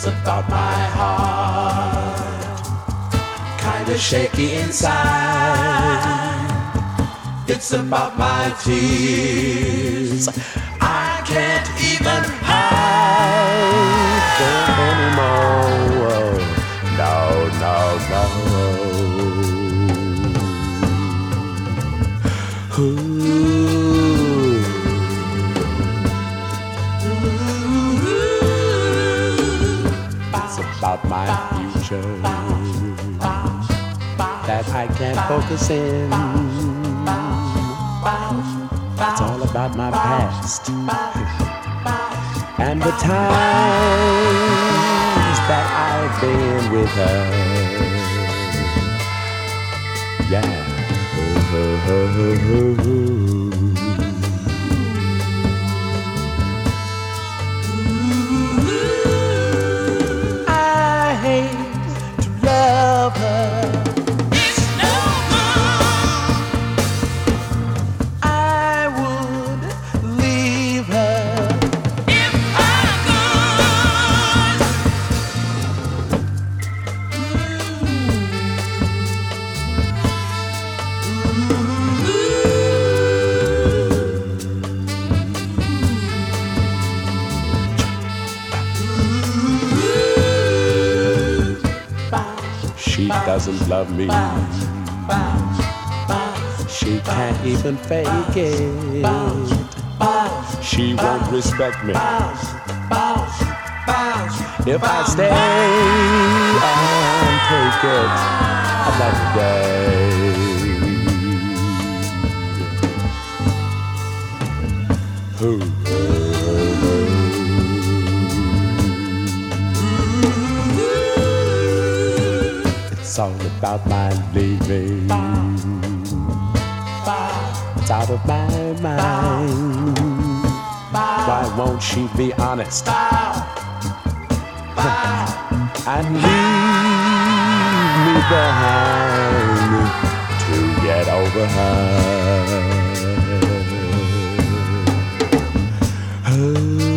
about my heart, kinda shaky inside. It's about my tears, I can't even hide them anymore. No, no, no. Ooh. It's about my future that I can't focus in. It's all about my past and the times that I've been with her. Yeah. I hate to love her. It's no good. I would leave her if I could. She doesn't love me. She can't even fake it. She won't respect me if I stay and take it another day. Ooh. It's all about my leaving. It's out of my mind. Why won't she be honest and leave me behind to get over her?